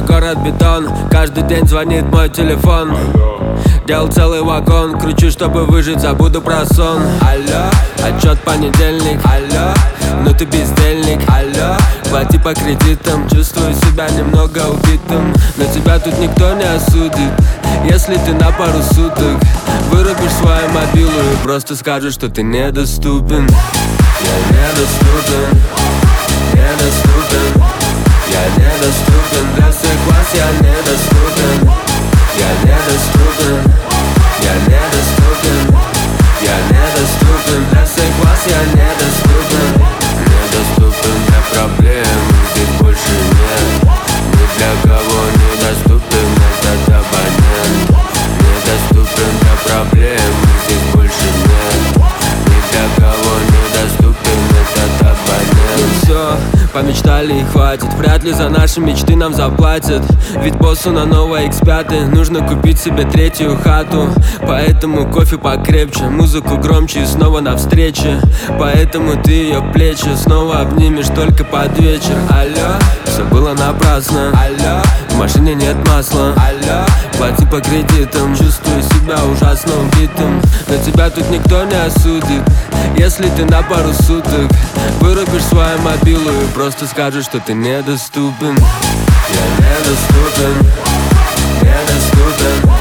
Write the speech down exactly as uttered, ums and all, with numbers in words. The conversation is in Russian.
город бетон, каждый день звонит мой телефон. Делал целый вагон, кручу, чтобы выжить, забуду про сон. Алло, отчет понедельник. Алло, ну ты бездельник. Алло, плати по кредитам, чувствую себя немного убитым. Но тебя тут никто не осудит, если ты на пару суток вырубишь свою мобилу и просто скажешь, что ты недоступен. Я недоступен, недоступен. Я недоступен для всех вас, я недоступен. Я недоступен, я недоступен. Я недоступен для всех вас, я недоступен. Недоступен для проблем, здесь больше нет. Ни для кого недоступен этот абонент. Недоступен для проблем, здесь больше нет. Ни для кого недоступен этот абонент. Ну все, помечтали и хватит. Вряд ли за наши мечты нам заплатят. Ведь боссу на новой икс пять нужно купить себе третью хату. Поэтому кофе покрепче, музыку громче и снова навстрече. Поэтому ты ее плечи снова обнимешь только под вечер. Алло, все было напрасно. Алло, в машине нет масла. Алло, плати по кредитам, чувствую себя ужасно убитым. Но тебя тут никто не осудит, если ты на пару суток вырубишь свою мобилу и просто скажешь, что ты недоступен. Я недоступен, недоступен.